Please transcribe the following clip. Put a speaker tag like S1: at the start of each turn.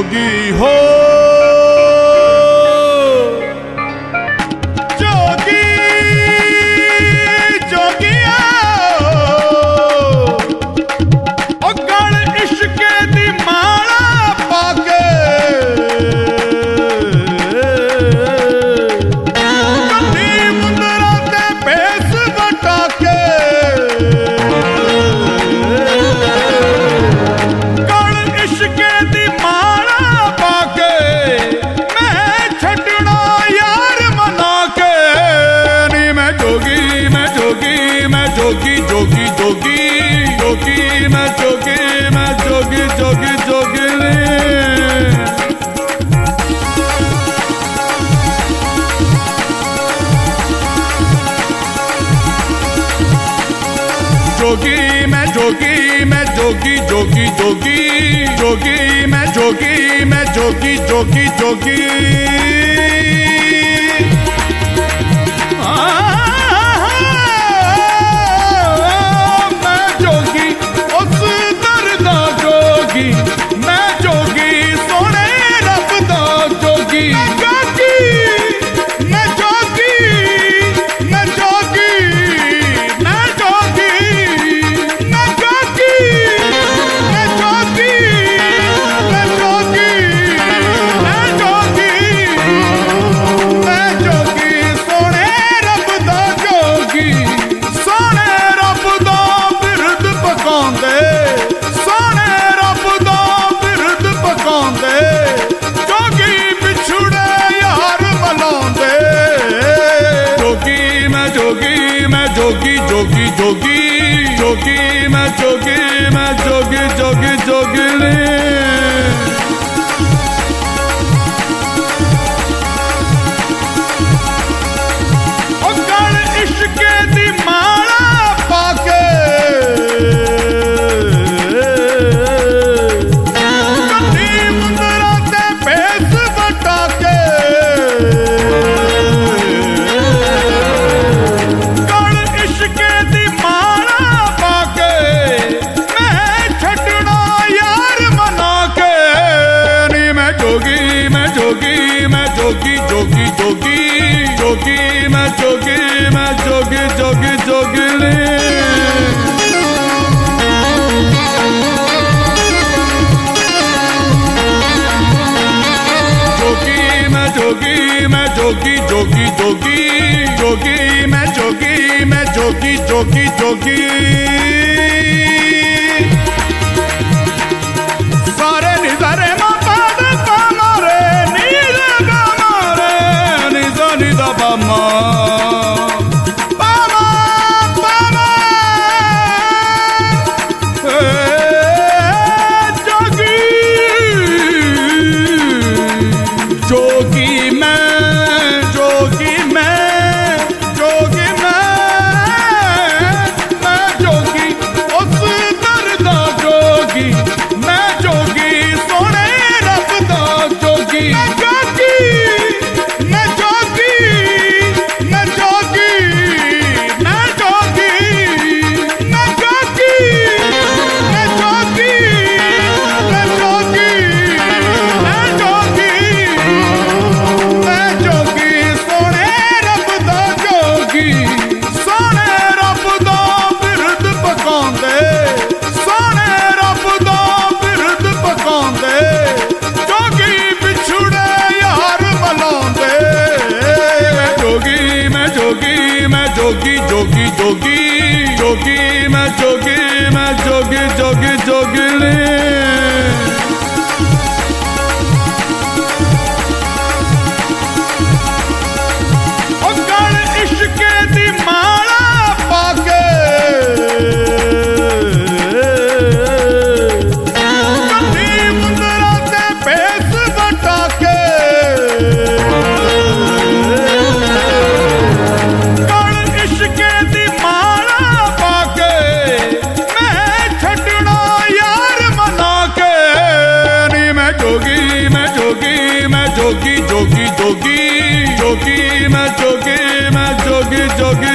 S1: जोगी हो जोगी जोगिया ओ गल इश्क दी माला पाके कन्नी मुंदरा ते भेस वटा के गल इश्क दी माला पाके मैं छड़ना यार मना के नी मैं जोगी जोगी जोगी जोगी मैं जोगी जोगी जोगी नी जोगी मैं जोगी जोगी मैं जोगी जोगी मैं जोगी उस दर्दा जोगी मैं जोगी सोने रब दा जोगी जोगी मैं जोगी मैं जोगी मैं जोगी मैं जोगी मैं जोगी मैं जोगी मैं जोगी मैं जोगी सोने रब दा जोगी सोने रब दा बिरद पकांदे सोने रब दा बिरद पकांदे जोगी बिछुड़े यार मनांदे जोगी मैं जोगी जोगी मैं जोगी जोगी नी ओ गल इश्क दी माला पाके कन्नी मुंदरा ते भेस वटा के गल इश्क दी माला पाके मैं छड़ना यार मना के नी मैं जोगी जोगी मैं जोगी मैं जोगी जोगी नी जोगी मैं जोगी जोगी सारे निजारे मारे पामारे नीला गामारे निजा निदा पामा पामा पामा जोगी जोगी मैं जोगी उस दर्दा जोगी मैं जोगी सोने रब दा जोगी जोगी मैं जोगी मैं जोगी मैं जोगी मैं जोगी मैं जोगी मैं जोगी मैं जोगी मैं जोगी सोने रब दा जोगी सोने रब दा बिरद पकांदे सोने रब दा बिरद पकांदे जोगी बिछुड़े यार मनांदे जोगी मैं जोगी जोगी मैं जोगी जोगी नी ओ गल इश्क दी माला पाके कन्नी मुंदरा ते भेस वटा के गल इश्क दी माला पाके मैं छड़ना यार मना के नी मैं जोगी जोगी मैं जोगी मैं जोगी